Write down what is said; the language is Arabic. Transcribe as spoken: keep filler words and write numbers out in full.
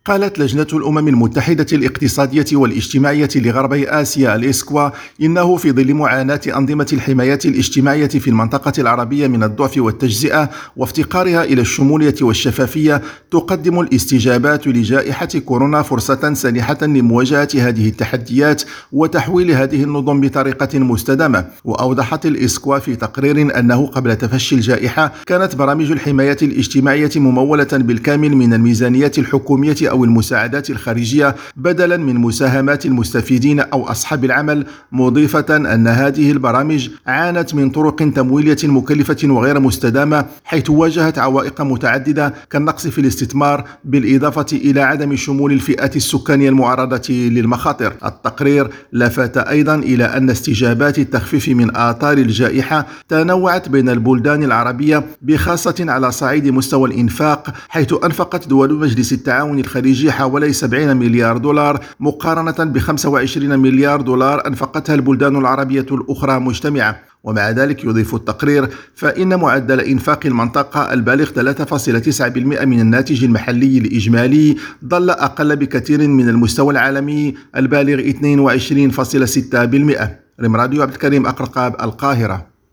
قالت لجنة الأمم المتحدة الاقتصادية والاجتماعية لغربي آسيا الإسكوا إنه في ظل معاناة أنظمة الحماية الاجتماعية في المنطقة العربية من الضعف والتجزئة وافتقارها إلى الشمولية والشفافية، تقدم الاستجابات لجائحة كورونا فرصة سانحة لمواجهة هذه التحديات وتحويل هذه النظم بطريقة مستدامة. وأوضحت الإسكوا في تقرير أنه قبل تفشي الجائحة كانت برامج الحماية الاجتماعية ممولة بالكامل من الميزانيات الحكومية أو المساعدات الخارجية بدلا من مساهمات المستفيدين أو أصحاب العمل، مضيفة أن هذه البرامج عانت من طرق تمويلية مكلفة وغير مستدامة، حيث واجهت عوائق متعددة كالنقص في الاستثمار بالإضافة إلى عدم شمول الفئات السكانية المعرضة للمخاطر. التقرير لفت أيضا إلى أن استجابات التخفيف من آثار الجائحة تنوعت بين البلدان العربية بخاصة على صعيد مستوى الإنفاق، حيث أنفقت دول مجلس التعاون الخليجي حوالي سبعين مليار دولار مقارنة ب خمسة وعشرين مليار دولار أنفقتها البلدان العربية الأخرى مجتمعة. ومع ذلك يضيف التقرير فإن معدل إنفاق المنطقة البالغ ثلاثة فاصلة تسعة بالمئة من الناتج المحلي الإجمالي ظل أقل بكثير من المستوى العالمي البالغ اثنين وعشرين فاصلة ستة بالمئة. ريم راديو عبد الكريم أقرقاب، القاهرة.